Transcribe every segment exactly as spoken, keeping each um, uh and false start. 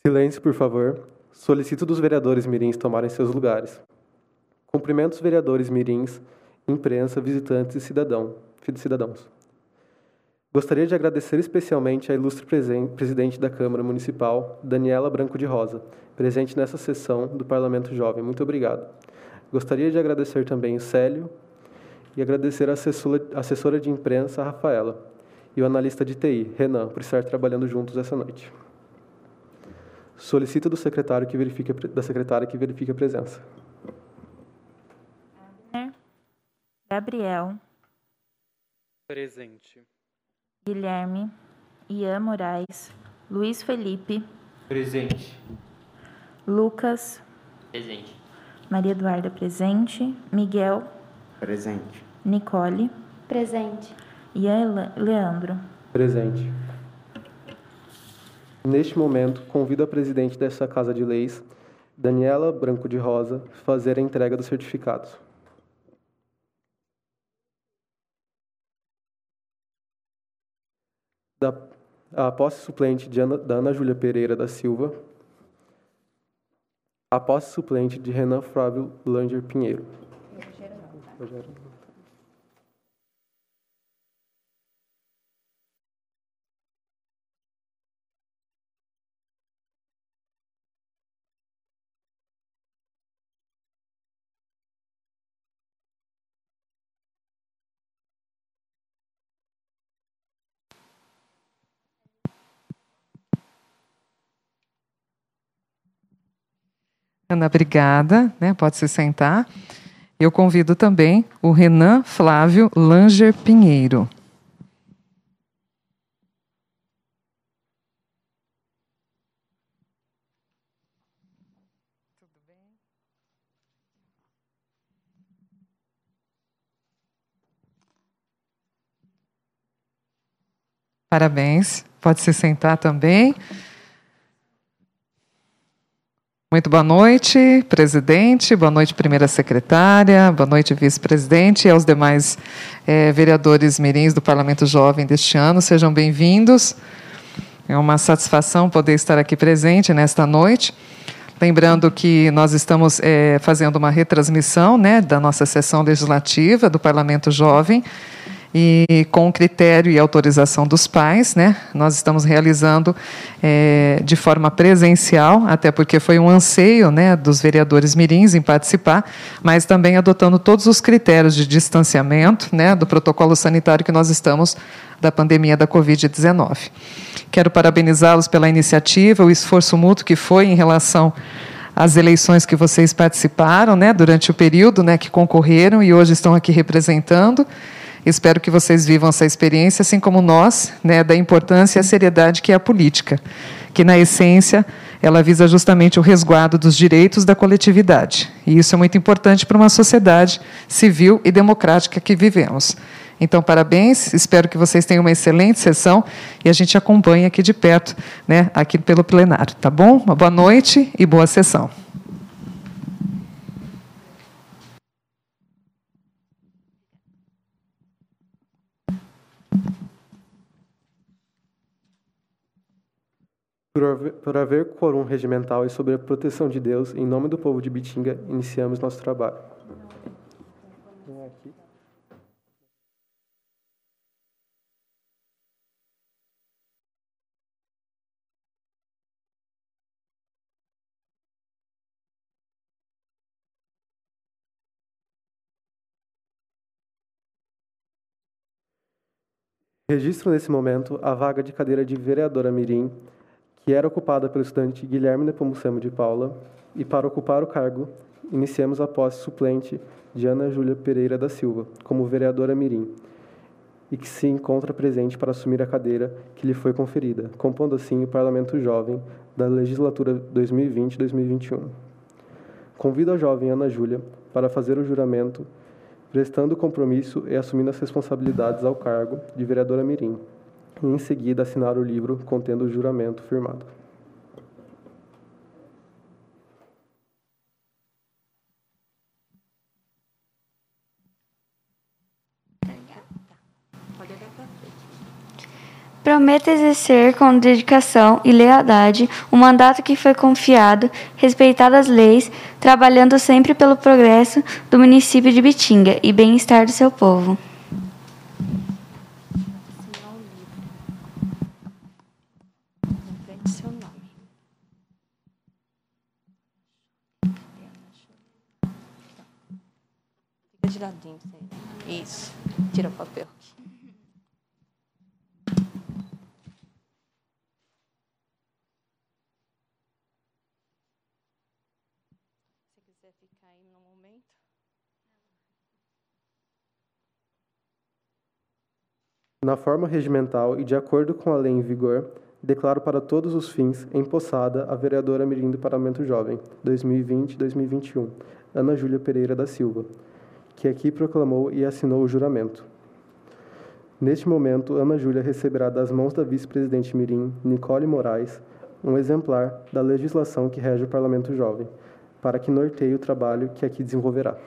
Silêncio, por favor. Solicito dos vereadores mirins tomarem seus lugares. Cumprimento os vereadores mirins, imprensa, visitantes e cidadão, cidadãos. Gostaria de agradecer especialmente à ilustre presen- presidente da Câmara Municipal, Daniela Branco de Rosa, presente nessa sessão do Parlamento Jovem. Muito obrigado. Gostaria de agradecer também o Célio e agradecer a assessora, assessora de imprensa, a Rafaela, e o analista de T I, Renan, por estar trabalhando juntos essa noite. Solicito do secretário que verifique, da secretária que verifique a presença. Gabriel. Presente. Guilherme. Ian Moraes. Luiz Felipe. Presente. Lucas. Presente. Maria Eduarda presente. Miguel. Presente. Nicole. Presente. Ian Leandro. Presente. Neste momento, convido a presidente desta Casa de Leis, Daniela Branco de Rosa, a fazer a entrega dos certificados. Da, a posse suplente de Ana, da Ana Júlia Pereira da Silva. A posse suplente de Renan Flávio Langer Pinheiro. Ana, obrigada, né? Pode se sentar. Eu convido também o Renan Flávio Langer Pinheiro. Tudo bem? Parabéns. Pode se sentar também. Muito boa noite, presidente, boa noite, primeira secretária, boa noite, vice-presidente e aos demais eh, vereadores mirins do Parlamento Jovem deste ano. Sejam bem-vindos. É uma satisfação poder estar aqui presente nesta noite. Lembrando que nós estamos eh, fazendo uma retransmissão, né, da nossa sessão legislativa do Parlamento Jovem, e com critério e autorização dos pais, né, nós estamos realizando é, de forma presencial, até porque foi um anseio, né, dos vereadores mirins em participar, mas também adotando todos os critérios de distanciamento, né, do protocolo sanitário que nós estamos da pandemia da covid dezenove. Quero parabenizá-los pela iniciativa, o esforço mútuo que foi em relação às eleições que vocês participaram, né, durante o período, né, que concorreram e hoje estão aqui representando. Espero que vocês vivam essa experiência, assim como nós, né, da importância e a seriedade que é a política, que, na essência, ela visa justamente o resguardo dos direitos da coletividade. E isso é muito importante para uma sociedade civil e democrática que vivemos. Então, parabéns, espero que vocês tenham uma excelente sessão e a gente acompanhe aqui de perto, né, aqui pelo plenário, tá bom? Uma boa noite e boa sessão. Por haver, por haver quórum regimental e sob a proteção de Deus, em nome do povo de Bitinga, iniciamos nosso trabalho. Registro nesse momento a vaga de cadeira de vereadora mirim, que era ocupada pelo estudante Guilherme Nepomucemo de Paula, e para ocupar o cargo, iniciamos a posse suplente de Ana Júlia Pereira da Silva, como vereadora mirim, e que se encontra presente para assumir a cadeira que lhe foi conferida, compondo assim o Parlamento Jovem da legislatura dois mil e vinte a dois mil e vinte e um. Convido a jovem Ana Júlia para fazer o juramento, prestando compromisso e assumindo as responsabilidades ao cargo de vereadora mirim, e em seguida assinar o livro contendo o juramento firmado. Prometo exercer com dedicação e lealdade o mandato que foi confiado, respeitar as leis, trabalhando sempre pelo progresso do município de Ibitinga e bem-estar do seu povo. Fica de ladinho. Isso. Tira o papel. Ficar aí no momento. Na forma regimental e de acordo com a lei em vigor, declaro para todos os fins empossada a vereadora mirim do Parlamento Jovem, dois mil e vinte a dois mil e vinte e um, Ana Júlia Pereira da Silva, que aqui proclamou e assinou o juramento. Neste momento, Ana Júlia receberá das mãos da vice-presidente mirim, Nicole Moraes, um exemplar da legislação que rege o Parlamento Jovem, para que norteie o trabalho que aqui desenvolverá.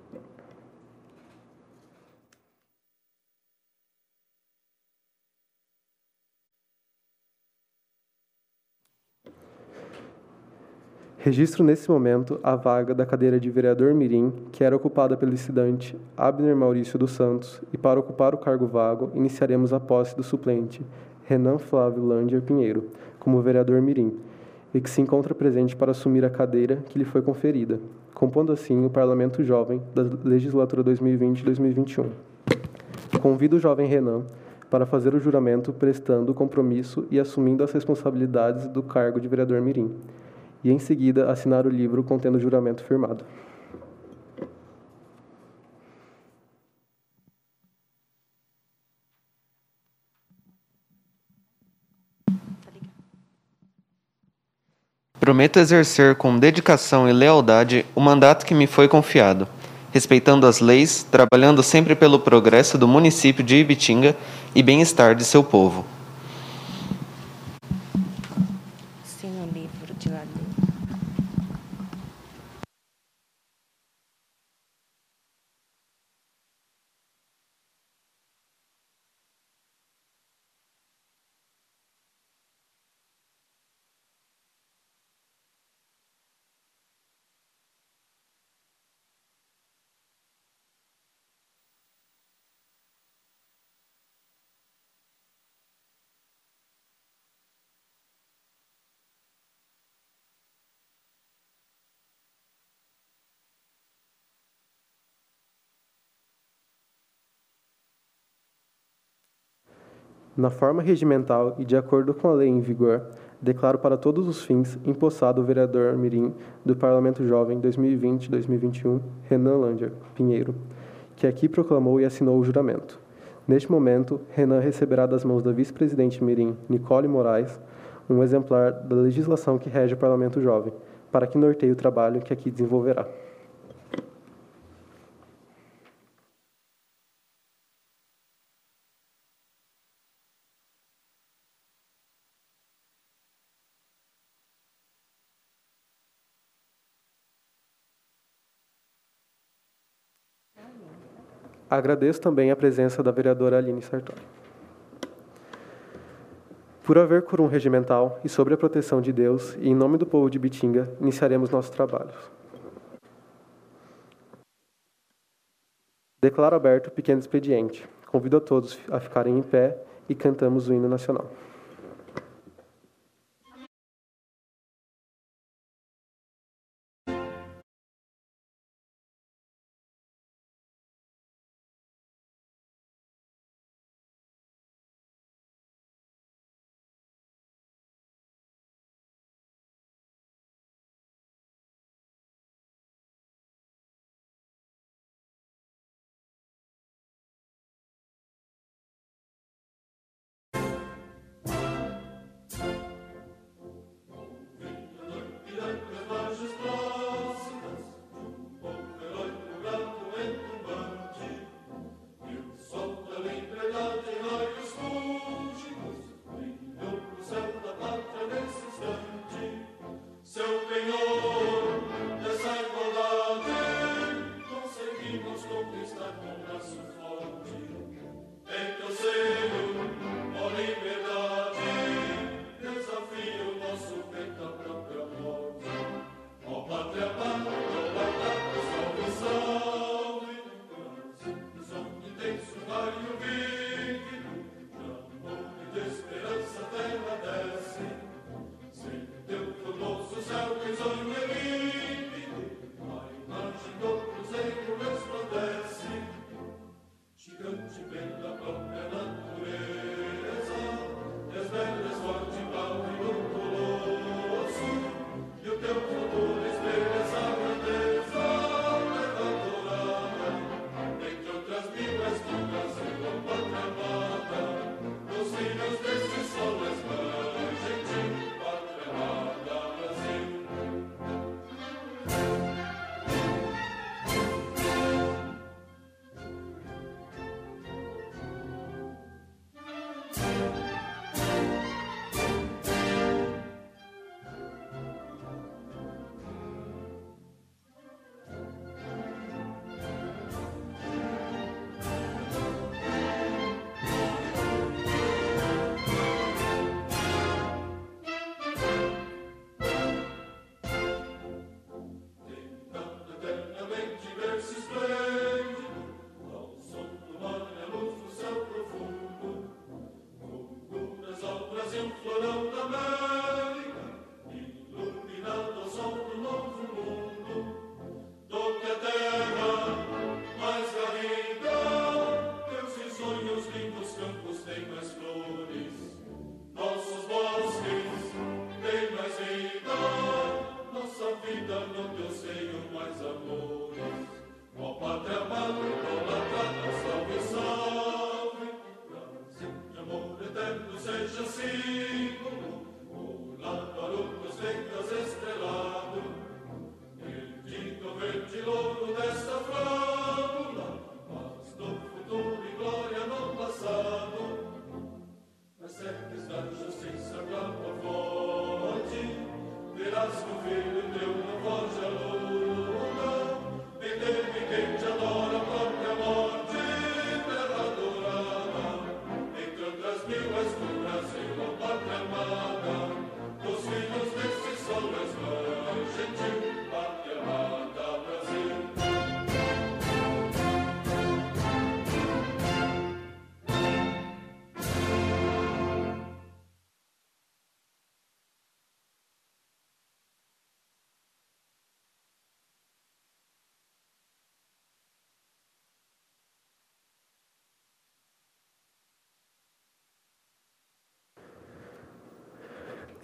Registro nesse momento a vaga da cadeira de vereador mirim, que era ocupada pelo estudante Abner Maurício dos Santos, e para ocupar o cargo vago, iniciaremos a posse do suplente Renan Flávio Lander Pinheiro, como vereador mirim, e que se encontra presente para assumir a cadeira que lhe foi conferida, compondo assim o Parlamento Jovem da legislatura dois mil e vinte a dois mil e vinte e um. Convido o jovem Renan para fazer o juramento prestando o compromisso e assumindo as responsabilidades do cargo de vereador mirim, e em seguida assinar o livro contendo o juramento firmado. Prometo exercer com dedicação e lealdade o mandato que me foi confiado, respeitando as leis, trabalhando sempre pelo progresso do município de Ibitinga e bem-estar de seu povo. Assina o livro de lá dentro. Na forma regimental e de acordo com a lei em vigor, declaro para todos os fins empossado o vereador mirim do Parlamento Jovem dois mil e vinte a dois mil e vinte e um, Renan Lander Pinheiro, que aqui proclamou e assinou o juramento. Neste momento, Renan receberá das mãos da vice-presidente mirim, Nicole Moraes, um exemplar da legislação que rege o Parlamento Jovem, para que norteie o trabalho que aqui desenvolverá. Agradeço também a presença da vereadora Aline Sartori. Por haver quórum regimental e sobre a proteção de Deus e em nome do povo de Ibitinga, iniciaremos nossos trabalhos. Declaro aberto o pequeno expediente. Convido a todos a ficarem em pé e cantamos o hino nacional.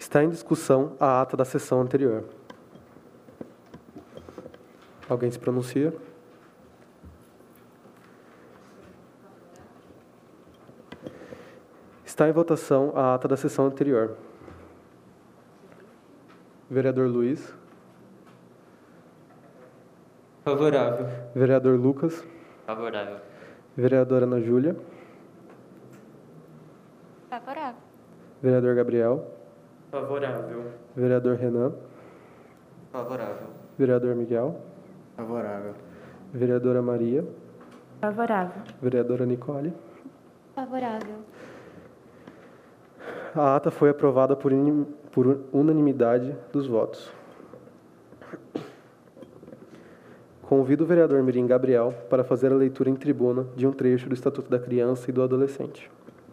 Está em discussão a ata da sessão anterior. Alguém se pronuncia? Está em votação a ata da sessão anterior. Vereador Luiz. Favorável. Vereador Lucas. Favorável. Vereadora Ana Júlia. Favorável. Vereador Gabriel. Favorável. Vereador Renan. Favorável. Vereador Miguel. Favorável. Vereadora Maria. Favorável. Vereadora Nicole. Favorável. A ata foi aprovada por, inim- por unanimidade dos votos. Convido o vereador Mirim Gabriel para fazer a leitura em tribuna de um trecho do Estatuto da Criança e do Adolescente.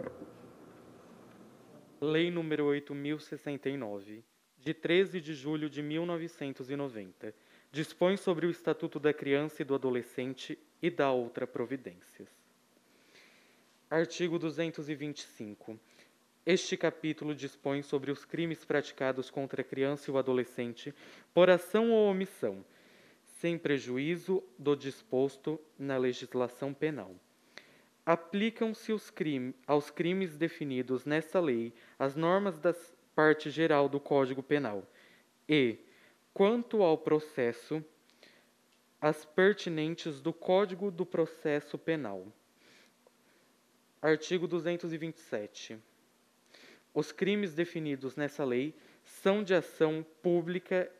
Lei número oito mil e sessenta e nove, de treze de julho de mil novecentos e noventa, dispõe sobre o Estatuto da Criança e do Adolescente e dá outra providências. Artigo duzentos e vinte e cinco. Este capítulo dispõe sobre os crimes praticados contra a criança e o adolescente por ação ou omissão, sem prejuízo do disposto na legislação penal. Aplicam-se os crime, aos crimes definidos nesta lei as normas da parte geral do Código Penal e, quanto ao processo, as pertinentes do Código do Processo Penal. Artigo duzentos e vinte e sete. Os crimes definidos nessa lei são de ação pública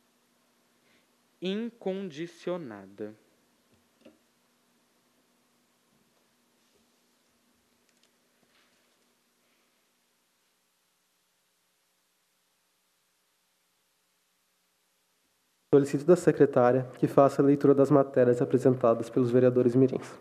incondicionada. Solicito da secretária que faça a leitura das matérias apresentadas pelos vereadores mirins.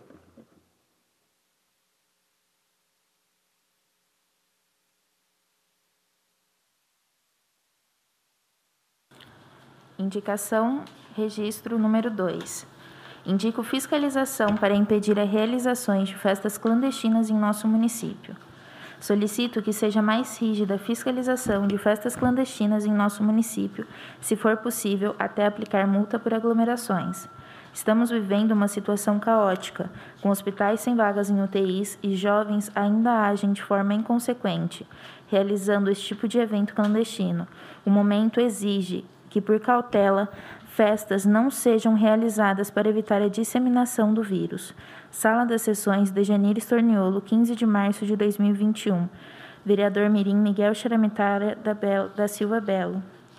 Indicação, registro número dois. Indico fiscalização para impedir as realizações de festas clandestinas em nosso município. Solicito que seja mais rígida a fiscalização de festas clandestinas em nosso município, se for possível, até aplicar multa por aglomerações. Estamos vivendo uma situação caótica, com hospitais sem vagas em U T Is e jovens ainda agem de forma inconsequente, realizando esse tipo de evento clandestino. O momento exige que, por cautela, festas não sejam realizadas para evitar a disseminação do vírus. Sala das Sessões de Janir Storniolo, quinze de março de dois mil e vinte e um. Vereador Mirim Miguel Xaramitara da, Bel, da Silva Belo.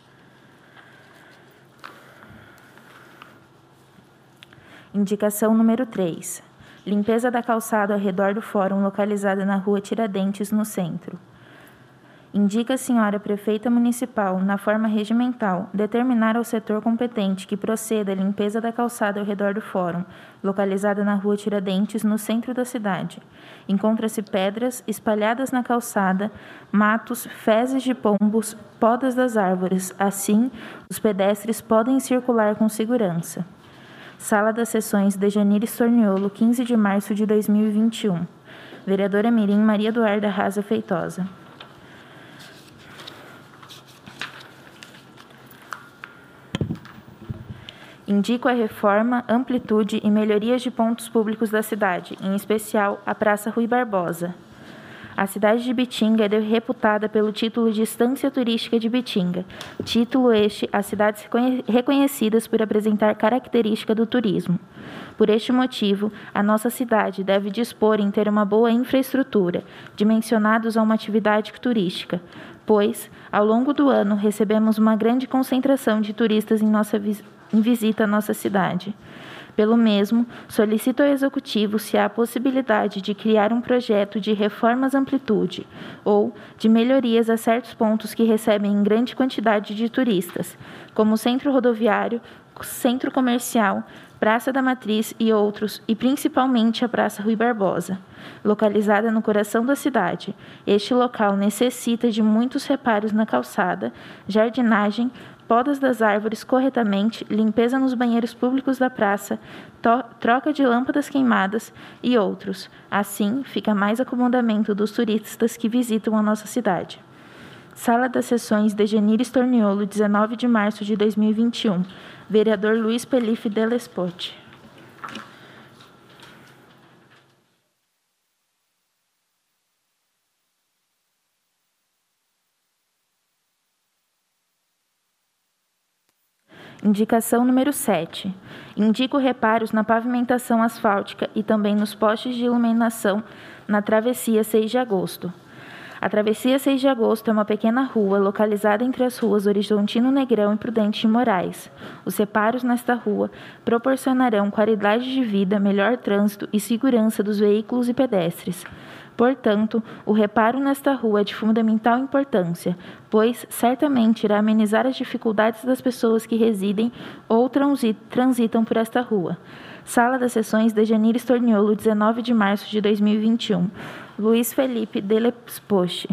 Indicação número três. Limpeza da calçada ao redor do fórum localizada na rua Tiradentes, no centro. Indica a senhora prefeita municipal, na forma regimental, determinar ao setor competente que proceda à limpeza da calçada ao redor do fórum, localizada na rua Tiradentes, no centro da cidade. Encontra-se pedras espalhadas na calçada, matos, fezes de pombos, podas das árvores. Assim, os pedestres podem circular com segurança. Sala das Sessões de Janir Storniolo, quinze de março de dois mil e vinte e um. Vereadora Mirim Maria Eduarda Raza Feitosa. Indico a reforma, amplitude e melhorias de pontos públicos da cidade, em especial a Praça Rui Barbosa. A cidade de Bitinga é reputada pelo título de Estância Turística de Bitinga, título este a cidades reconhecidas por apresentar característica do turismo. Por este motivo, a nossa cidade deve dispor em ter uma boa infraestrutura, dimensionados a uma atividade turística, pois, ao longo do ano, recebemos uma grande concentração de turistas em nossa visita. em visita à nossa cidade. Pelo mesmo, solicito ao Executivo se há a possibilidade de criar um projeto de reformas amplitude ou de melhorias a certos pontos que recebem em grande quantidade de turistas, como o Centro Rodoviário, Centro Comercial, Praça da Matriz e outros, e principalmente a Praça Rui Barbosa, localizada no coração da cidade. Este local necessita de muitos reparos na calçada, jardinagem, podas das árvores corretamente, limpeza nos banheiros públicos da praça, troca de lâmpadas queimadas e outros. Assim, fica mais acomodamento dos turistas que visitam a nossa cidade. Sala das Sessões Dejanir Storniolo, dezenove de março de dois mil e vinte e um. Vereador Luiz Felipe Delespote. Indicação número sete. Indico reparos na pavimentação asfáltica e também nos postes de iluminação na travessia seis de agosto. A travessia seis de agosto é uma pequena rua localizada entre as ruas Horizontino Negrão e Prudente de Moraes. Os reparos nesta rua proporcionarão qualidade de vida, melhor trânsito e segurança dos veículos e pedestres. Portanto, o reparo nesta rua é de fundamental importância, pois certamente irá amenizar as dificuldades das pessoas que residem ou transitam por esta rua. Sala das Sessões Dejanir Storniolo, dezenove de março de dois mil e vinte e um. Luiz Felipe Delespote.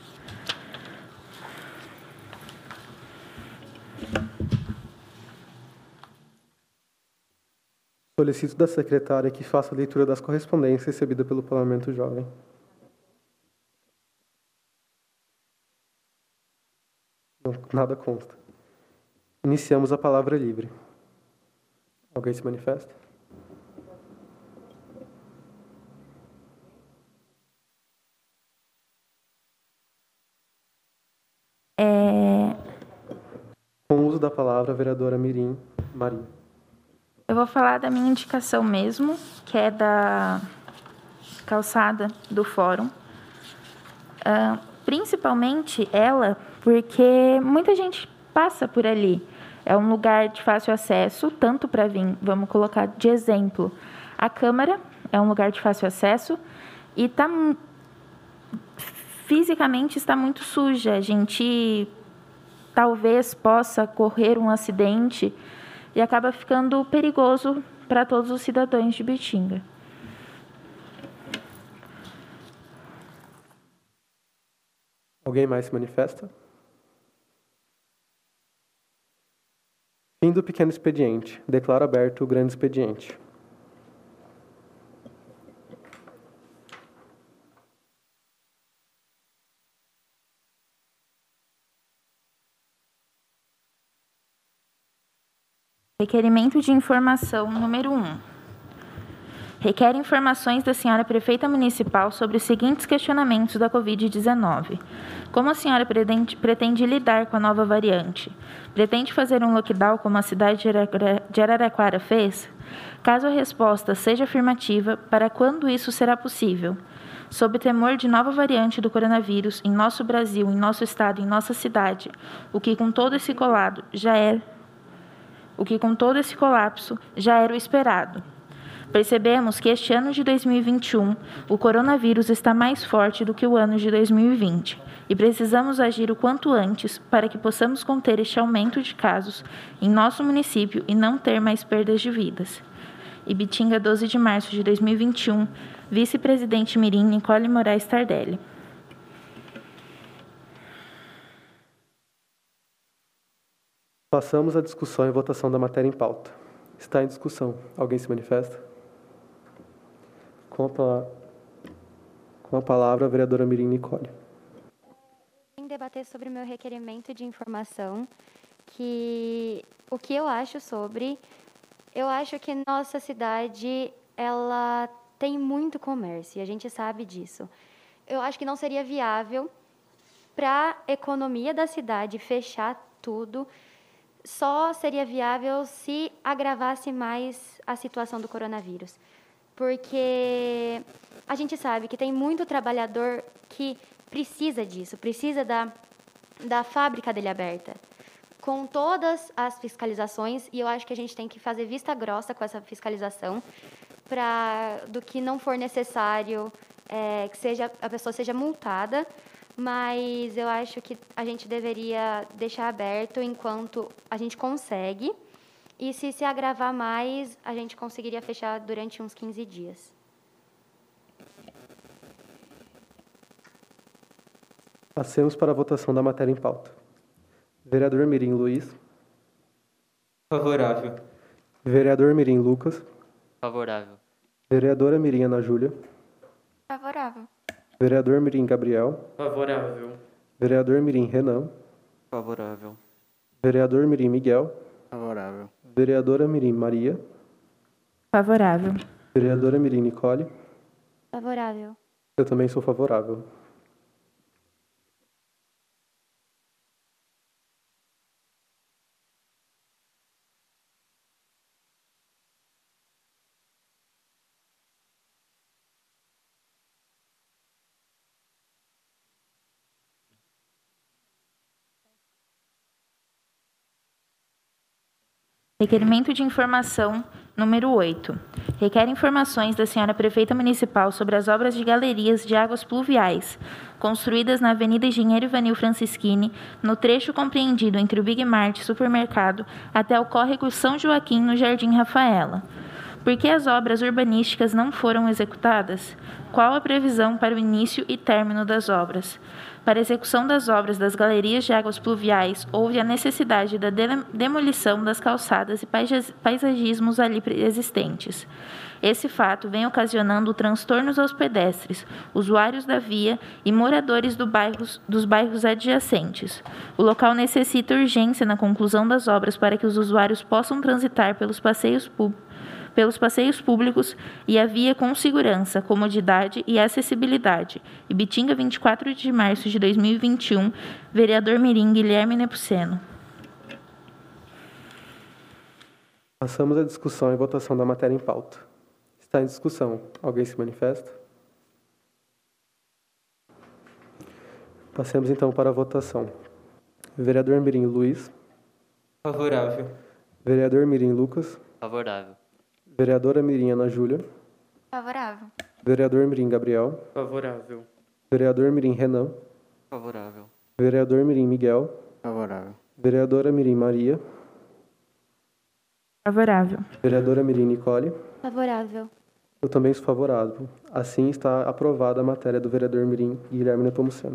Solicito da secretária que faça a leitura das correspondências recebidas pelo Parlamento Jovem. Não, nada consta. Iniciamos a palavra livre. Alguém se manifesta? É... Com o uso da palavra, a vereadora Mirim Maria. Eu vou falar da minha indicação mesmo, que é da calçada do Fórum. Uh, principalmente ela, porque muita gente passa por ali. É um lugar de fácil acesso, tanto para vir, vamos colocar de exemplo, a Câmara é um lugar de fácil acesso e tá, fisicamente está muito suja. A gente talvez possa correr um acidente e acaba ficando perigoso para todos os cidadãos de Bitinga. Alguém mais se manifesta? Fim do pequeno expediente. Declaro aberto o grande expediente. Requerimento de informação número um. Requer informações da senhora prefeita municipal sobre os seguintes questionamentos da covid dezenove. Como a senhora pretende, pretende lidar com a nova variante? Pretende fazer um lockdown como a cidade de Araraquara fez? Caso a resposta seja afirmativa, para quando isso será possível? Sob temor de nova variante do coronavírus em nosso Brasil, em nosso estado, em nossa cidade, o que com todo esse colado já é, o que com todo esse colapso já era o esperado. Percebemos que este ano de dois mil e vinte e um, o coronavírus está mais forte do que o ano de dois mil e vinte e precisamos agir o quanto antes para que possamos conter este aumento de casos em nosso município e não ter mais perdas de vidas. Ibitinga, doze de março de dois mil e vinte e um, Vice-Presidente Mirim Nicole Moraes Tardelli. Passamos à discussão e votação da matéria em pauta. Está em discussão. Alguém se manifesta? Com a, palavra, com a palavra, a vereadora Mirim Nicole. Vim debater sobre o meu requerimento de informação, que o que eu acho sobre... Eu acho que nossa cidade, ela tem muito comércio, e a gente sabe disso. Eu acho que não seria viável para a economia da cidade fechar tudo. Só seria viável se agravasse mais a situação do coronavírus. Porque a gente sabe que tem muito trabalhador que precisa disso, precisa da, da fábrica dele aberta, com todas as fiscalizações, e eu acho que a gente tem que fazer vista grossa com essa fiscalização, para do que não for necessário, é, que seja, a pessoa seja multada, mas eu acho que a gente deveria deixar aberto enquanto a gente consegue, e se se agravar mais, a gente conseguiria fechar durante uns quinze dias. Passemos para a votação da matéria em pauta. Vereador Mirim Luiz. Favorável. Vereador Mirim Lucas. Favorável. Vereadora Mirim Ana Júlia. Favorável. Vereador Mirim Gabriel. Favorável. Vereador Mirim Renan. Favorável. Vereador Mirim Miguel. Favorável. Vereadora Mirim Maria. Favorável. Vereadora Mirim Nicole. Favorável. Eu também sou favorável. Requerimento de informação número oito. Requer informações da senhora Prefeita Municipal sobre as obras de galerias de águas pluviais construídas na Avenida Engenheiro Ivanil Francischini, no trecho compreendido entre o Big Mart Supermercado até o córrego São Joaquim, no Jardim Rafaela. Por que as obras urbanísticas não foram executadas? Qual a previsão para o início e término das obras? Para a execução das obras das galerias de águas pluviais, houve a necessidade da de- demolição das calçadas e paisa- paisagismos ali existentes. Esse fato vem ocasionando transtornos aos pedestres, usuários da via e moradores do bairros, dos bairros adjacentes. O local necessita urgência na conclusão das obras para que os usuários possam transitar pelos passeios públicos pelos passeios públicos e a via com segurança, comodidade e acessibilidade. Ibitinga, vinte e quatro de março de dois mil e vinte e um, vereador Mirim Guilherme Nepomuceno. Passamos à discussão e votação da matéria em pauta. Está em discussão. Alguém se manifesta? Passemos então para a votação. Vereador Mirim Luiz. Favorável. Vereador Mirim Lucas. Favorável. Vereadora Mirim Ana Júlia. Favorável. Vereador Mirim Gabriel. Favorável. Vereador Mirim Renan. Favorável. Vereador Mirim Miguel. Favorável. Vereadora Mirim Maria. Favorável. Vereadora Mirim Nicole. Favorável. Eu também sou favorável. Assim está aprovada a matéria do vereador Mirim Guilherme Nepomuceno.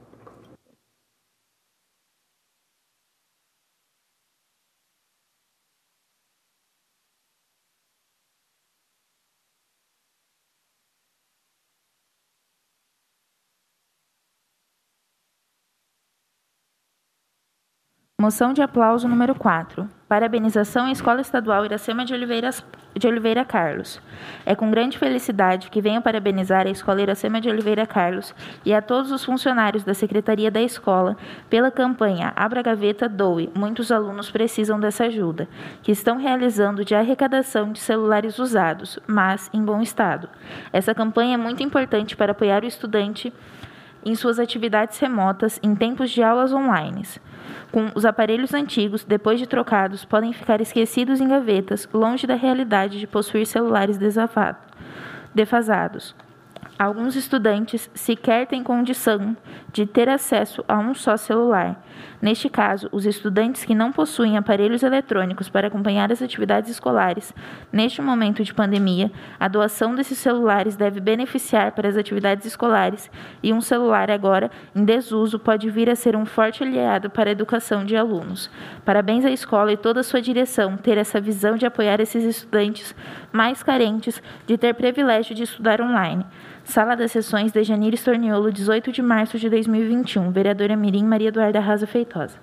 Moção de aplauso número quatro. Parabenização à Escola Estadual Iracema de Oliveira, de Oliveira Carlos. É com grande felicidade que venho parabenizar a Escola Iracema de Oliveira Carlos e a todos os funcionários da Secretaria da Escola pela campanha Abra a Gaveta, Doe. Muitos alunos precisam dessa ajuda, que estão realizando de arrecadação de celulares usados, mas em bom estado. Essa campanha é muito importante para apoiar o estudante em suas atividades remotas em tempos de aulas online. Com os aparelhos antigos, depois de trocados, podem ficar esquecidos em gavetas, longe da realidade de possuir celulares defasados. Alguns estudantes sequer têm condição de ter acesso a um só celular. Neste caso, os estudantes que não possuem aparelhos eletrônicos para acompanhar as atividades escolares, neste momento de pandemia, a doação desses celulares deve beneficiar para as atividades escolares e um celular agora em desuso pode vir a ser um forte aliado para a educação de alunos. Parabéns à escola e toda a sua direção ter essa visão de apoiar esses estudantes mais carentes de ter privilégio de estudar online. Sala das Sessões de Janir Storniolo, dezoito de março de dois mil e vinte e um. Vereadora Mirim Maria Eduarda Raza Feitosa.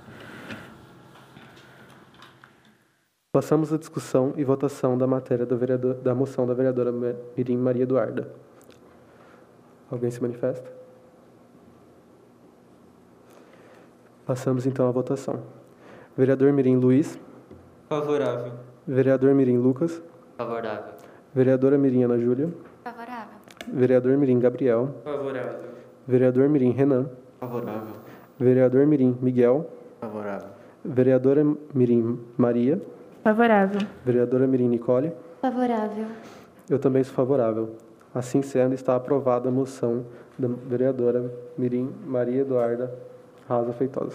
Passamos à discussão e votação da matéria do vereador, da moção da vereadora Mirim Maria Eduarda. Alguém se manifesta? Passamos então à votação. Vereador Mirim Luiz. Favorável. Vereador Mirim Lucas. Favorável. Vereadora Mirim Ana Júlia. Favorável. Vereador Mirim Gabriel. Favorável. Vereador Mirim Renan. Favorável. Vereador Mirim Miguel. Favorável. Vereadora Mirim Maria. Favorável. Vereadora Mirim Nicole. Favorável. Eu também sou favorável. Assim sendo, está aprovada a moção da vereadora Mirim Maria Eduarda Raza Feitosa.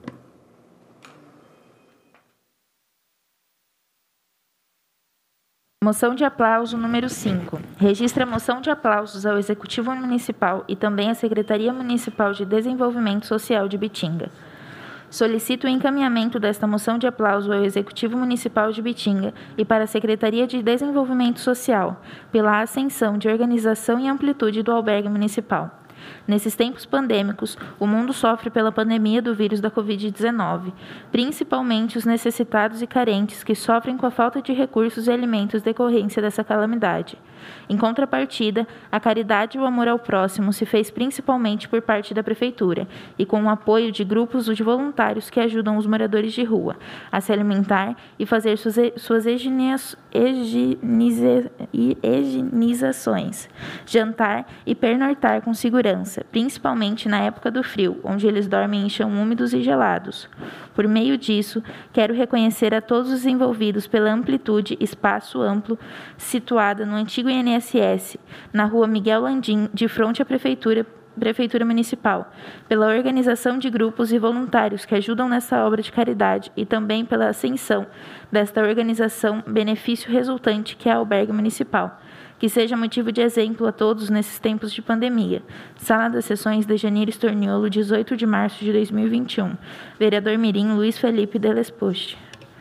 Moção de aplauso número cinco. Registra a moção de aplausos ao Executivo Municipal e também à Secretaria Municipal de Desenvolvimento Social de Ibitinga. Solicito o encaminhamento desta moção de aplauso ao Executivo Municipal de Ibitinga e para a Secretaria de Desenvolvimento Social, pela ascensão de organização e amplitude do albergue municipal. Nesses tempos pandêmicos, o mundo sofre pela pandemia do vírus da covid dezenove, principalmente os necessitados e carentes que sofrem com a falta de recursos e alimentos decorrência dessa calamidade. Em contrapartida, a caridade e o amor ao próximo se fez principalmente por parte da Prefeitura e com o apoio de grupos de voluntários que ajudam os moradores de rua a se alimentar e fazer suas, suas higienias, higieniza, higienizações, jantar e pernoitar com segurança, principalmente na época do frio, onde eles dormem em chão úmidos e gelados. Por meio disso, quero reconhecer a todos os envolvidos pela amplitude, espaço amplo, situada no antigo I N S S, na rua Miguel Landim, de frente à Prefeitura, Prefeitura Municipal, pela organização de grupos e voluntários que ajudam nessa obra de caridade e também pela ascensão desta organização benefício resultante que é a Albergue Municipal. Que seja motivo de exemplo a todos nesses tempos de pandemia. Sala das Sessões de Janeiro Estorniolo, dezoito de março de dois mil e vinte e um. Vereador Mirim Luiz Felipe Delesposte.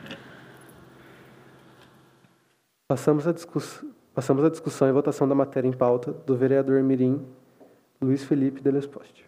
Passamos a, discuss... Passamos a discussão e votação da matéria em pauta do vereador Mirim Luiz Felipe Delesposte.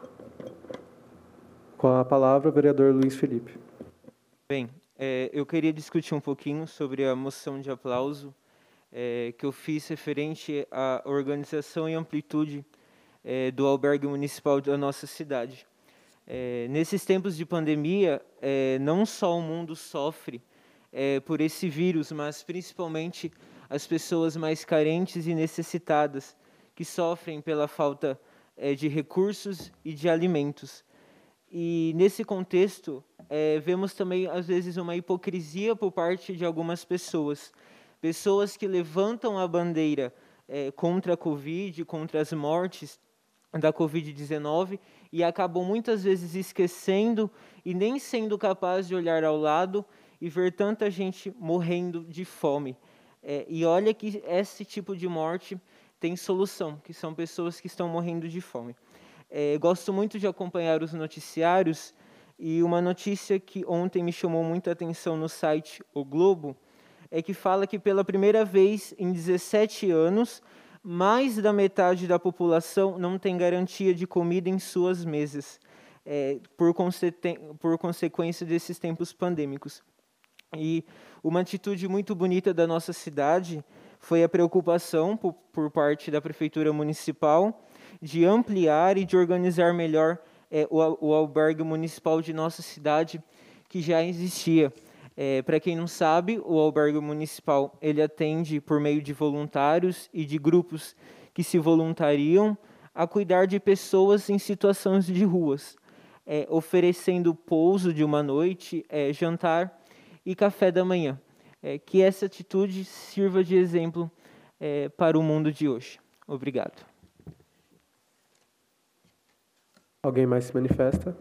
Com a palavra, o vereador Luiz Felipe. Bem, é, eu queria discutir um pouquinho sobre a moção de aplauso é, que eu fiz referente à organização e amplitude é, do albergue municipal da nossa cidade. É, nesses tempos de pandemia, é, não só o mundo sofre é, por esse vírus, mas principalmente as pessoas mais carentes e necessitadas, que sofrem pela falta é, de recursos e de alimentos. E, nesse contexto, é, vemos também, às vezes, uma hipocrisia por parte de algumas pessoas. Pessoas que levantam a bandeira é, contra a Covid, contra as mortes da covid dezenove, e acabam, muitas vezes, esquecendo e nem sendo capazes de olhar ao lado e ver tanta gente morrendo de fome. É, e olha que esse tipo de morte tem solução, que são pessoas que estão morrendo de fome. É, gosto muito de acompanhar os noticiários, e uma notícia que ontem me chamou muita atenção no site O Globo é que fala que pela primeira vez em dezessete anos, mais da metade da população não tem garantia de comida em suas mesas, é, por, conse- por consequência desses tempos pandêmicos. E uma atitude muito bonita da nossa cidade foi a preocupação por, por parte da Prefeitura Municipal de ampliar e de organizar melhor é, o, o albergue municipal de nossa cidade, que já existia. É, para quem não sabe, o albergue municipal ele atende por meio de voluntários e de grupos que se voluntariam a cuidar de pessoas em situações de ruas, é, oferecendo pouso de uma noite, é, jantar e café da manhã. É, que essa atitude sirva de exemplo é, para o mundo de hoje. Obrigado. Alguém mais se manifesta?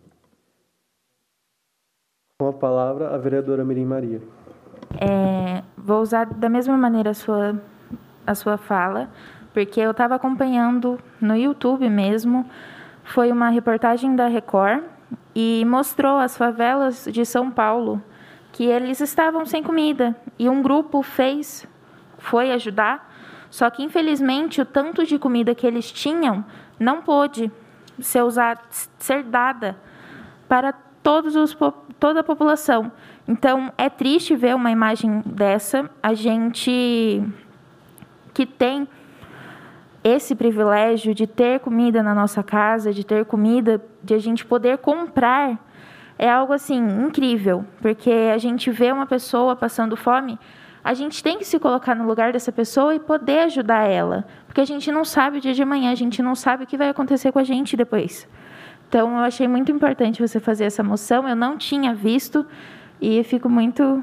Com a palavra, a vereadora Mirim Maria. É, vou usar da mesma maneira a sua, a sua fala, porque eu estava acompanhando no YouTube mesmo, foi uma reportagem da Record, e mostrou as favelas de São Paulo, que eles estavam sem comida, e um grupo fez, foi ajudar, só que, infelizmente, o tanto de comida que eles tinham não pôde ser, usado, ser dada para todos os, toda a população. Então, é triste ver uma imagem dessa. A gente que tem esse privilégio de ter comida na nossa casa, de ter comida, de a gente poder comprar, é algo, assim, incrível, porque a gente vê uma pessoa passando fome, a gente tem que se colocar no lugar dessa pessoa e poder ajudar ela, porque a gente não sabe o dia de amanhã, a gente não sabe o que vai acontecer com a gente depois. Então, eu achei muito importante você fazer essa moção, eu não tinha visto, e fico muito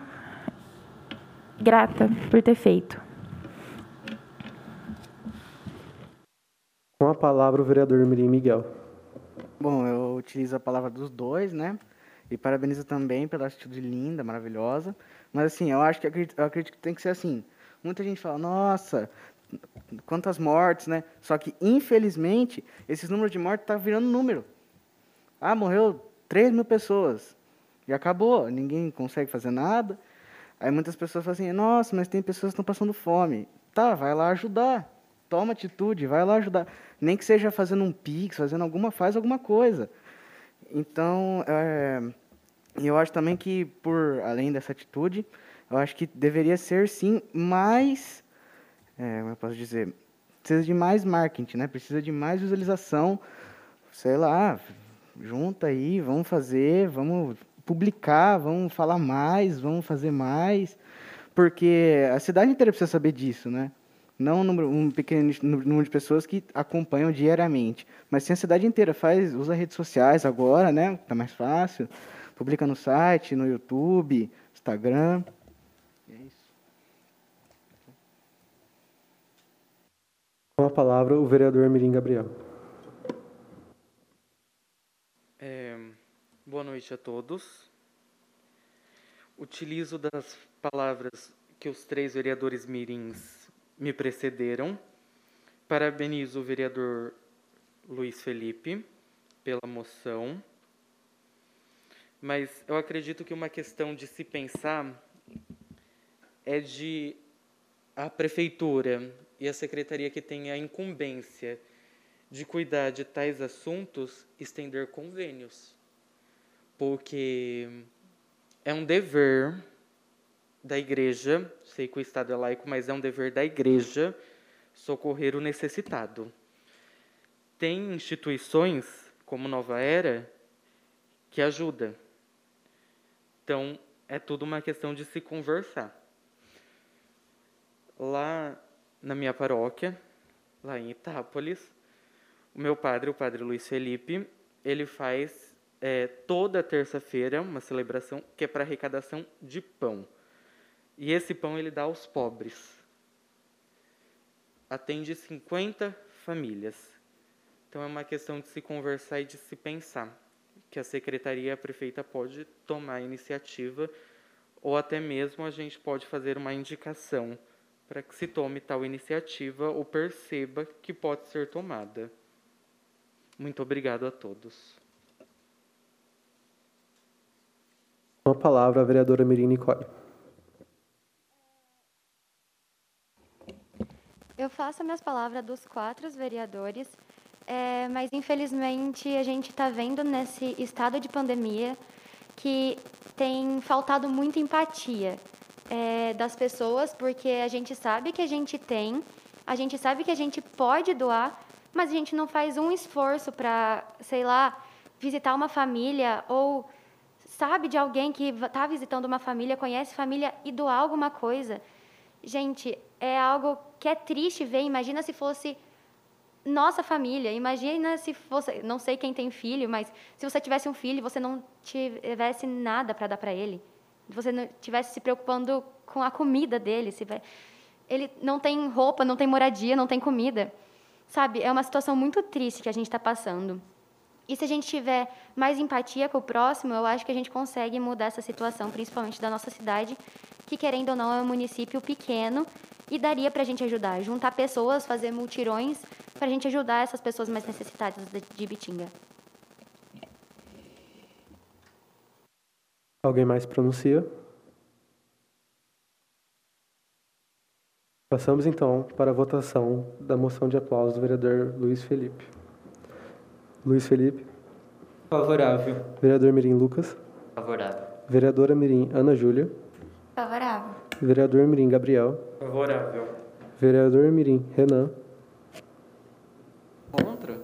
grata por ter feito. Com a palavra, o vereador Mirim Miguel. Bom, eu utilizo a palavra dos dois, né? E parabenizo também pela atitude linda, maravilhosa. Mas, assim, eu acho que acredito, eu acredito que tem que ser assim. Muita gente fala, nossa, quantas mortes, né? Só que, infelizmente, esses números de mortes estão virando número. Ah, morreu três mil pessoas. E acabou, ninguém consegue fazer nada. Aí muitas pessoas falam assim, nossa, mas tem pessoas que estão passando fome. Tá, vai lá ajudar. toma atitude, vai lá ajudar. Nem que seja fazendo um Pix, fazendo alguma, faz alguma coisa. Então, é, eu acho também que, por além dessa atitude, eu acho que deveria ser, sim, mais, é, como eu posso dizer, precisa de mais marketing, né? Precisa de mais visualização, sei lá, junta aí, vamos fazer, vamos publicar, vamos falar mais, vamos fazer mais, porque a cidade inteira precisa saber disso, né? Não um pequeno número de pessoas que acompanham diariamente, mas sim a cidade inteira faz, usa redes sociais agora, né? Tá mais fácil, publica no site, no YouTube, Instagram. É isso. Com a palavra, o vereador Mirim Gabriel. É, boa noite a todos. Utilizo das palavras que os três vereadores mirins me precederam. Parabenizo o vereador Luiz Felipe pela moção. Mas eu acredito que uma questão de se pensar é de a prefeitura e a secretaria que tem a incumbência de cuidar de tais assuntos estender convênios. Porque é um dever da igreja, sei que o Estado é laico, mas é um dever da igreja socorrer o necessitado. Tem instituições, como Nova Era, que ajudam. Então, é tudo uma questão de se conversar. Lá na minha paróquia, lá em Itápolis, o meu padre, o padre Luiz Felipe, ele faz é, toda terça-feira uma celebração que é para arrecadação de pão. E esse pão ele dá aos pobres. Atende cinquenta famílias. Então é uma questão de se conversar e de se pensar que a secretaria e a prefeita pode tomar a iniciativa ou até mesmo a gente pode fazer uma indicação para que se tome tal iniciativa ou perceba que pode ser tomada. Muito obrigado a todos. Com a palavra, a vereadora Mirim Nicole. Eu faço minhas palavras dos quatro vereadores, é, mas infelizmente a gente está vendo nesse estado de pandemia que tem faltado muita empatia é, das pessoas, porque a gente sabe que a gente tem, a gente sabe que a gente pode doar, mas a gente não faz um esforço para, sei lá, visitar uma família ou sabe de alguém que está visitando uma família, conhece família e doar alguma coisa. Gente, é algo que é triste ver. Imagina se fosse nossa família. Imagina se fosse... Não sei quem tem filho, mas se você tivesse um filho e você não tivesse nada para dar para ele, você não tivesse se preocupando com a comida dele, se ele não tem roupa, não tem moradia, não tem comida. Sabe, é uma situação muito triste que a gente está passando. E se a gente tiver mais empatia com o próximo, eu acho que a gente consegue mudar essa situação, principalmente da nossa cidade, que, querendo ou não, é um município pequeno e daria para a gente ajudar, juntar pessoas, fazer multirões para a gente ajudar essas pessoas mais necessitadas de Ibitinga. Alguém mais pronuncia? Passamos, então, para a votação da moção de aplauso do vereador Luiz Felipe. Luiz Felipe. Favorável. Vereador Mirim Lucas. Favorável. Vereadora Mirim Ana Júlia. Favorável. Vereador Mirim Gabriel. Favorável. Vereador Mirim Renan. Contra.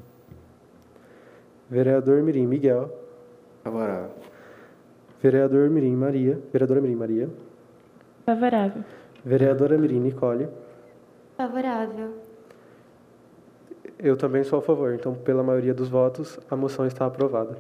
Vereador Mirim Miguel. Favorável. Vereador Mirim Maria. Vereadora Mirim Maria. Favorável. Vereadora Mirim Nicole. Favorável. Eu também sou a favor, então, pela maioria dos votos, a moção está aprovada.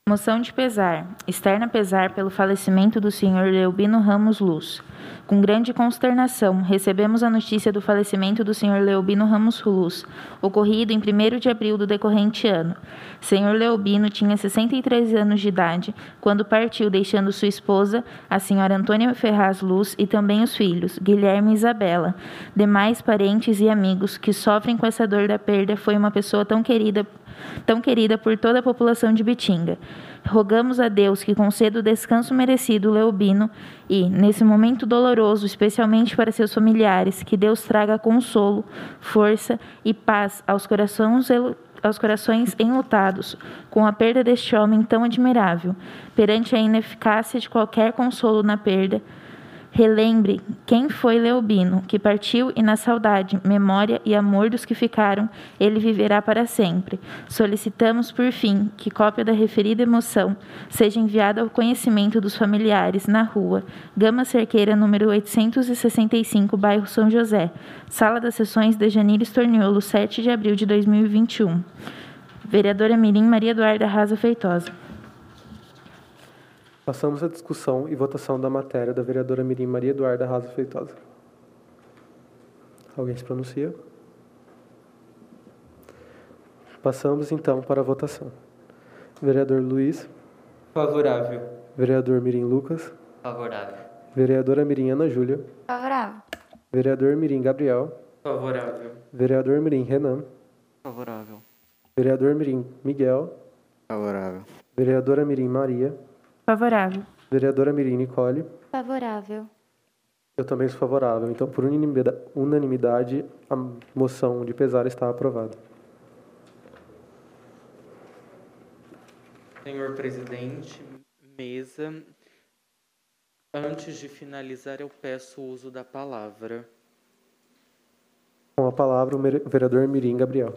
Moção de pesar. Externa pesar pelo falecimento do senhor Leobino Ramos Luz. Com grande consternação, recebemos a notícia do falecimento do senhor Leobino Ramos Luz, ocorrido em primeiro de abril do decorrente ano. Senhor Leobino tinha sessenta e três anos de idade quando partiu, deixando sua esposa, a senhora Antônia Ferraz Luz, e também os filhos, Guilherme e Isabela. Demais parentes e amigos que sofrem com essa dor da perda. Foi uma pessoa tão querida tão querida por toda a população de Bitinga. Rogamos a Deus que conceda o descanso merecido ao Leobino e, nesse momento doloroso, especialmente para seus familiares, que Deus traga consolo, força e paz aos corações, aos corações enlutados com a perda deste homem tão admirável. Perante a ineficácia de qualquer consolo na perda, relembre quem foi Leobino, que partiu, e na saudade, memória e amor dos que ficaram, ele viverá para sempre. Solicitamos, por fim, que cópia da referida emoção seja enviada ao conhecimento dos familiares na rua Gama Cerqueira, número oitocentos e sessenta e cinco, bairro São José, Sala das Sessões de Janires Torniolo, sete de abril de dois mil e vinte e um. Vereadora Mirim Maria Eduarda Raza Feitosa. Passamos à discussão e votação da matéria da vereadora Mirim Maria Eduarda Raza Feitosa. Alguém se pronuncia? Passamos, então, para a votação. Vereador Luiz. Favorável. Vereador Mirim Lucas. Favorável. Vereadora Mirim Ana Júlia. Favorável. Vereador Mirim Gabriel. Favorável. Vereador Mirim Renan. Favorável. Vereador Mirim Miguel. Favorável. Vereadora Mirim Maria. Favorável. Vereadora Mirim Nicole. Favorável. Eu também sou favorável. Então, por unanimidade, unanimidade a moção de pesar está aprovada. Senhor presidente, mesa, antes de finalizar, eu peço o uso da palavra. Com a palavra, o vereador Mirim Gabriel.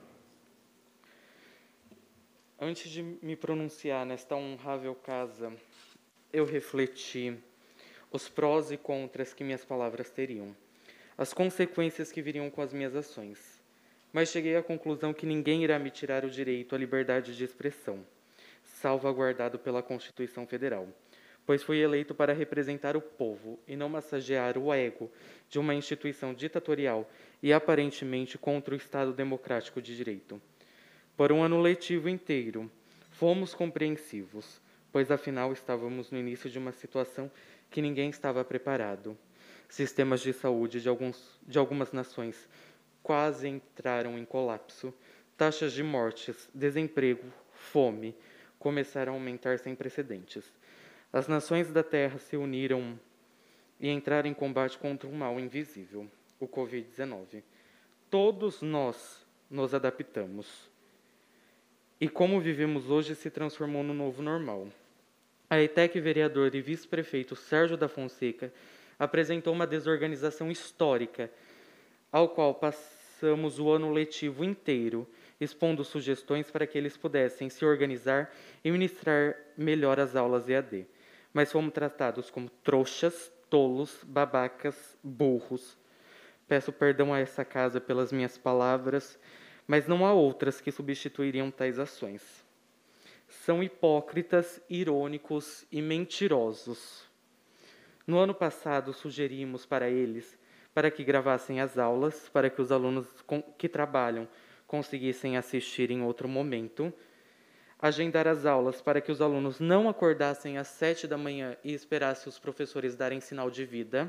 Antes de me pronunciar nesta honrável casa, eu refleti os prós e contras que minhas palavras teriam, as consequências que viriam com as minhas ações, mas cheguei à conclusão que ninguém irá me tirar o direito à liberdade de expressão, salvaguardado pela Constituição Federal, pois fui eleito para representar o povo e não massagear o ego de uma instituição ditatorial e aparentemente contra o Estado democrático de direito. Por um ano letivo inteiro, fomos compreensivos, pois afinal estávamos no início de uma situação que ninguém estava preparado. Sistemas de saúde de, alguns, de algumas nações quase entraram em colapso. Taxas de mortes, desemprego, fome começaram a aumentar sem precedentes. As nações da Terra se uniram e entraram em combate contra um mal invisível, o covid dezenove. Todos nós nos adaptamos. E como vivemos hoje se transformou no novo normal. A E T E C vereador e vice-prefeito Sérgio da Fonseca apresentou uma desorganização histórica, ao qual passamos o ano letivo inteiro, expondo sugestões para que eles pudessem se organizar e ministrar melhor as aulas E A D. Mas fomos tratados como trouxas, tolos, babacas, burros. Peço perdão a essa casa pelas minhas palavras, mas não há outras que substituiriam tais ações. São hipócritas, irônicos e mentirosos. No ano passado, sugerimos para eles para que gravassem as aulas, para que os alunos que trabalham conseguissem assistir em outro momento, agendar as aulas para que os alunos não acordassem às sete da manhã e esperassem os professores darem sinal de vida.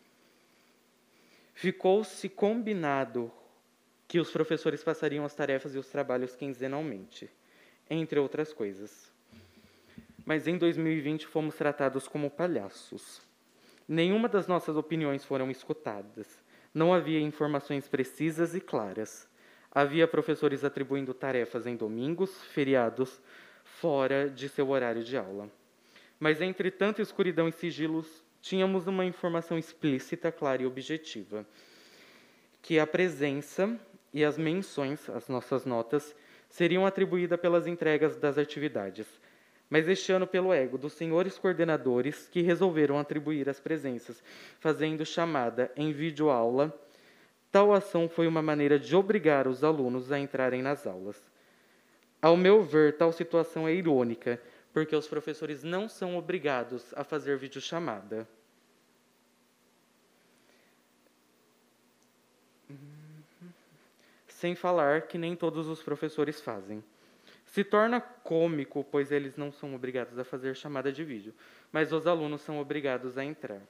Ficou-se combinado que os professores passariam as tarefas e os trabalhos quinzenalmente, entre outras coisas. Mas em dois mil e vinte fomos tratados como palhaços. Nenhuma das nossas opiniões foram escutadas. Não havia informações precisas e claras. Havia professores atribuindo tarefas em domingos, feriados, fora de seu horário de aula. Mas entre tanta escuridão e sigilos, tínhamos uma informação explícita, clara e objetiva, que a presença e as menções, as nossas notas, seriam atribuídas pelas entregas das atividades, mas este ano pelo ego dos senhores coordenadores que resolveram atribuir as presenças, fazendo chamada em videoaula. Tal ação foi uma maneira de obrigar os alunos a entrarem nas aulas. Ao meu ver, tal situação é irônica, porque os professores não são obrigados a fazer videochamada. Sem falar que nem todos os professores fazem. Se torna cômico, pois eles não são obrigados a fazer chamada de vídeo, mas os alunos são obrigados a entrar.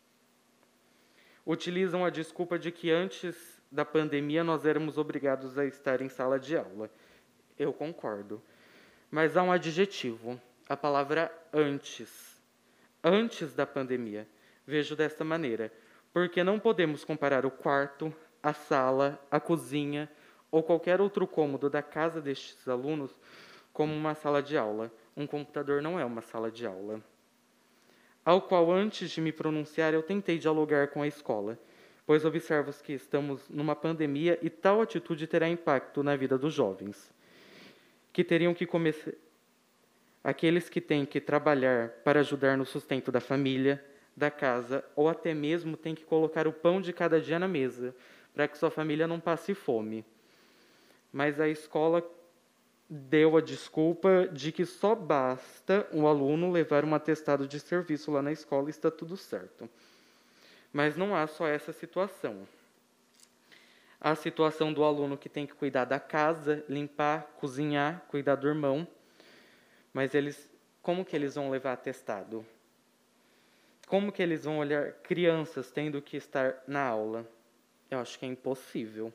Utilizam a desculpa de que antes da pandemia nós éramos obrigados a estar em sala de aula. Eu concordo. Mas há um adjetivo, a palavra antes. Antes da pandemia. Vejo desta maneira, porque não podemos comparar o quarto, a sala, a cozinha ou qualquer outro cômodo da casa destes alunos como uma sala de aula. Um computador não é uma sala de aula. Ao qual, antes de me pronunciar, eu tentei dialogar com a escola, pois observo que estamos numa pandemia e tal atitude terá impacto na vida dos jovens, que teriam que começar, aqueles que têm que trabalhar para ajudar no sustento da família, da casa, ou até mesmo têm que colocar o pão de cada dia na mesa, para que sua família não passe fome. Mas a escola deu a desculpa de que só basta o aluno levar um atestado de serviço lá na escola e está tudo certo. Mas não há só essa situação. Há a situação do aluno que tem que cuidar da casa, limpar, cozinhar, cuidar do irmão. Mas eles, como que eles vão levar atestado? Como que eles vão olhar crianças tendo que estar na aula? Eu acho que é impossível.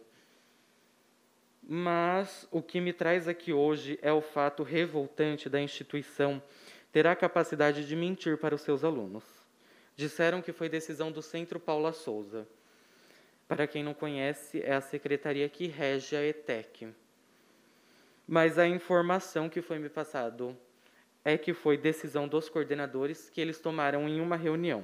Mas o que me traz aqui hoje é o fato revoltante da instituição ter a capacidade de mentir para os seus alunos. Disseram que foi decisão do Centro Paula Souza. Para quem não conhece, é a secretaria que rege a E T E C. Mas a informação que foi me passada é que foi decisão dos coordenadores que eles tomaram em uma reunião.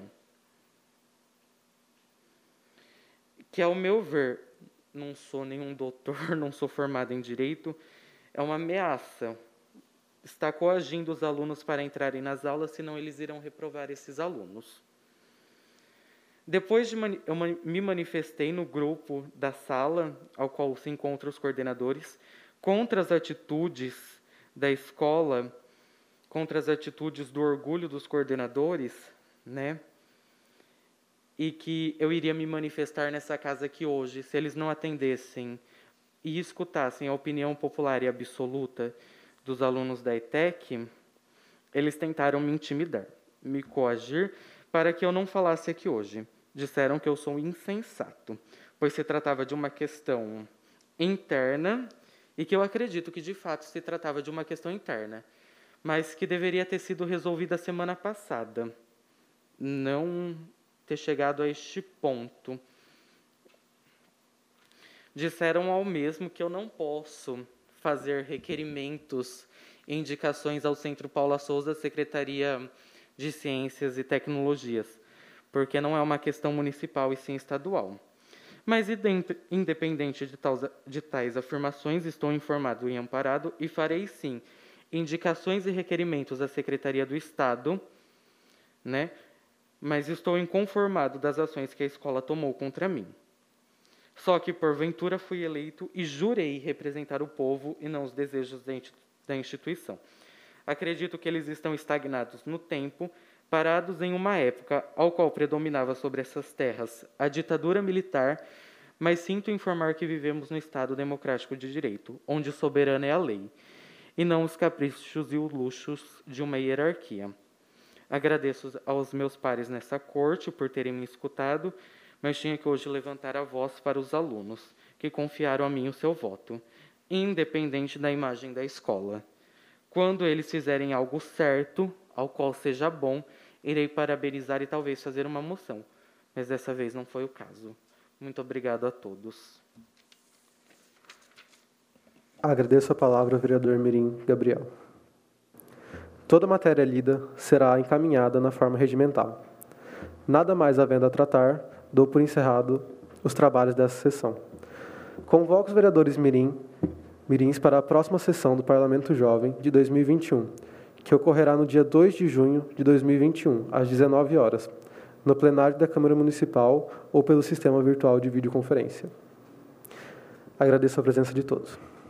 Que, ao meu ver, não sou nenhum doutor, não sou formado em Direito, é uma ameaça. Está coagindo os alunos para entrarem nas aulas, senão eles irão reprovar esses alunos. Depois de mani- eu me manifestei no grupo da sala, ao qual se encontram os coordenadores, contra as atitudes da escola, contra as atitudes do orgulho dos coordenadores, né? E que eu iria me manifestar nessa casa aqui hoje, se eles não atendessem e escutassem a opinião popular e absoluta dos alunos da E T E C, eles tentaram me intimidar, me coagir, para que eu não falasse aqui hoje. Disseram que eu sou insensato, pois se tratava de uma questão interna, e que eu acredito que, de fato, se tratava de uma questão interna, mas que deveria ter sido resolvida semana passada. Não ter chegado a este ponto. Disseram ao mesmo que eu não posso fazer requerimentos e indicações ao Centro Paula Souza, Secretaria de Ciências e Tecnologias, porque não é uma questão municipal e sim estadual. Mas, independente de tais, de tais afirmações, estou informado e amparado e farei, sim, indicações e requerimentos à Secretaria do Estado, né? Mas estou inconformado das ações que a escola tomou contra mim. Só que, porventura, fui eleito e jurei representar o povo e não os desejos da instituição. Acredito que eles estão estagnados no tempo, parados em uma época ao qual predominava sobre essas terras a ditadura militar, mas sinto informar que vivemos no Estado democrático de direito, onde soberana é a lei, e não os caprichos e os luxos de uma hierarquia. Agradeço aos meus pares nessa corte por terem me escutado, mas tinha que hoje levantar a voz para os alunos, que confiaram a mim o seu voto, independente da imagem da escola. Quando eles fizerem algo certo, ao qual seja bom, irei parabenizar e talvez fazer uma moção, mas dessa vez não foi o caso. Muito obrigado a todos. Agradeço a palavra ao vereador Mirim Gabriel. Toda matéria lida será encaminhada na forma regimental. Nada mais havendo a tratar, dou por encerrado os trabalhos dessa sessão. Convoco os vereadores Mirim, Mirins para a próxima sessão do Parlamento Jovem de dois mil e vinte e um, que ocorrerá no dia dois de junho de dois mil e vinte e um, às dezenove horas, no plenário da Câmara Municipal ou pelo sistema virtual de videoconferência. Agradeço a presença de todos.